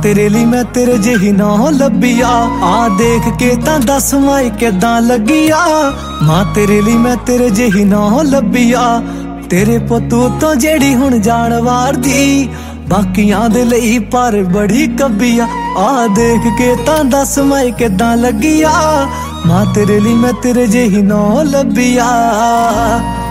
तेरे लिए मैं तेरे जेही ना लब्बिया आ देख के तां दस माई किदां लगिया मां तेरे लिए मैं तेरे जेही ना लब्बिया तेरे पुत्तू तो जेड़ी हुण जान वार दी बाकियां दे लई पर बड़ी कब्बिया आ देख के तां दस माई किदां लगिया मां तेरे लिए मैं तेरे जेही ना लब्बिया।